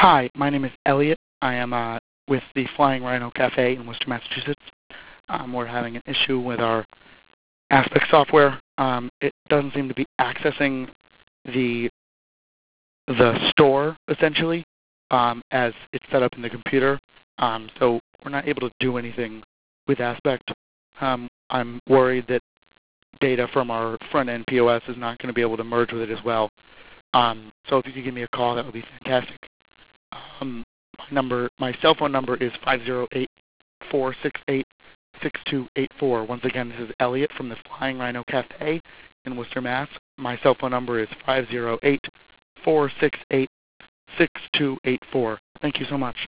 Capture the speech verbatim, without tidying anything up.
Hi, my name is Elliot. I am uh, with the Flying Rhino Cafe in Worcester, Massachusetts. Um, we're having an issue with our Aspect software. Um, it doesn't seem to be accessing the the store essentially um, as it's set up in the computer. Um, so we're not able to do anything with Aspect. Um, I'm worried that data from our front-end P O S is not going to be able to merge with it as well. Um, so if you could give me a call, that would be fantastic. Um, my number, my cell phone number is five zero eight, four six eight, six two eight four. Once again, this is Elliot from the Flying Rhino Cafe in Worcester, Mass. My cell phone number is five zero eight, four six eight, six two eight four. Thank you so much.